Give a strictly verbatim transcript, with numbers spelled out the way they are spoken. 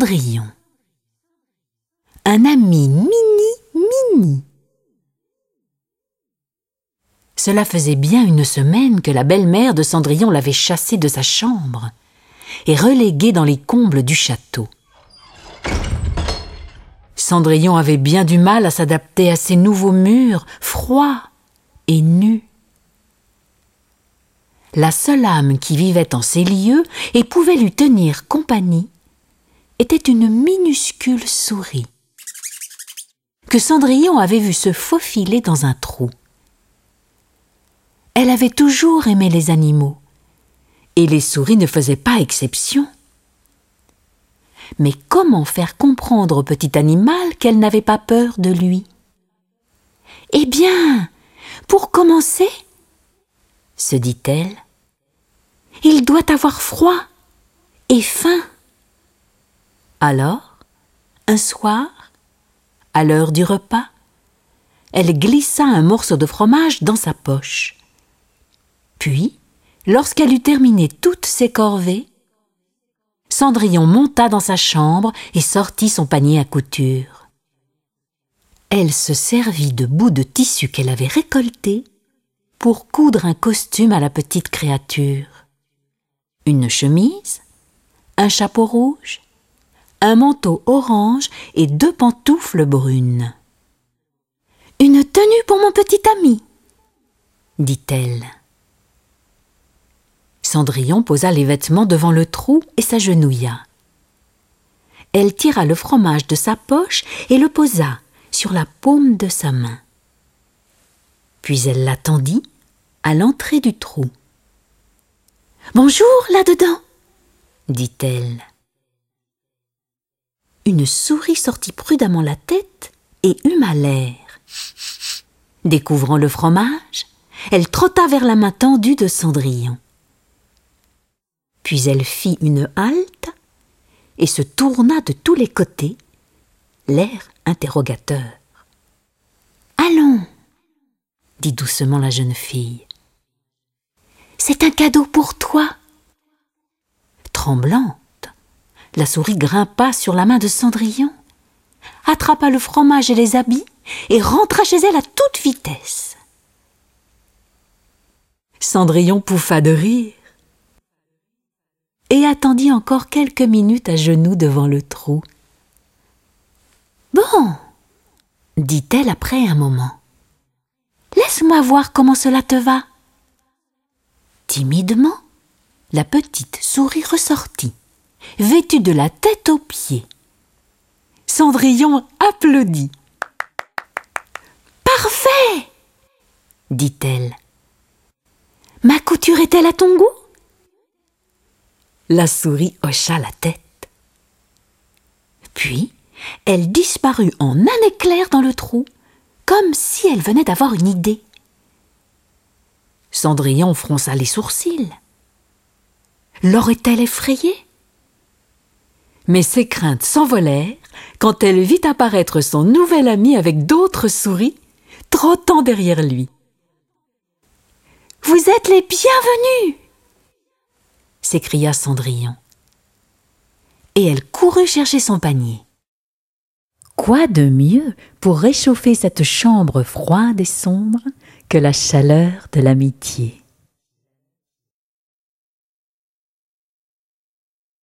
Cendrillon. Un ami mini-mini. Cela faisait bien une semaine que la belle-mère de Cendrillon l'avait chassé de sa chambre et relégué dans les combles du château. Cendrillon avait bien du mal à s'adapter à ces nouveaux murs, froids et nus. La seule âme qui vivait en ces lieux et pouvait lui tenir compagnie était une minuscule souris que Cendrillon avait vue se faufiler dans un trou. Elle avait toujours aimé les animaux et les souris ne faisaient pas exception. Mais comment faire comprendre au petit animal qu'elle n'avait pas peur de lui? Eh bien, pour commencer, se dit-elle, il doit avoir froid et faim. Alors, un soir, à l'heure du repas, elle glissa un morceau de fromage dans sa poche. Puis, lorsqu'elle eut terminé toutes ses corvées, Cendrillon monta dans sa chambre et sortit son panier à couture. Elle se servit de bouts de tissu qu'elle avait récoltés pour coudre un costume à la petite créature. Une chemise, un chapeau rouge, un manteau orange et deux pantoufles brunes. « Une tenue pour mon petit ami !» dit-elle. Cendrillon posa les vêtements devant le trou et s'agenouilla. Elle tira le fromage de sa poche et le posa sur la paume de sa main. Puis elle l'attendit à l'entrée du trou. « Bonjour, là-dedans !» dit-elle. Une souris sortit prudemment la tête et huma l'air. Découvrant le fromage, elle trotta vers la main tendue de Cendrillon. Puis elle fit une halte et se tourna de tous les côtés, l'air interrogateur. « Allons !» dit doucement la jeune fille. « C'est un cadeau pour toi !» Tremblante, la souris grimpa sur la main de Cendrillon, attrapa le fromage et les habits et rentra chez elle à toute vitesse. Cendrillon pouffa de rire et attendit encore quelques minutes à genoux devant le trou. « Bon, » dit-elle après un moment, « laisse-moi voir comment cela te va. » Timidement, la petite souris ressortit, vêtue de la tête aux pieds. Cendrillon applaudit. « Parfait !» dit-elle. « Ma couture est-elle à ton goût ?» La souris hocha la tête. Puis, elle disparut en un éclair dans le trou, comme si elle venait d'avoir une idée. Cendrillon fronça les sourcils. L'aurait-elle effrayée? Mais ses craintes s'envolèrent quand elle vit apparaître son nouvel ami avec d'autres souris, trottant derrière lui. « Vous êtes les bienvenus !» s'écria Cendrillon. Et elle courut chercher son panier. Quoi de mieux pour réchauffer cette chambre froide et sombre que la chaleur de l'amitié?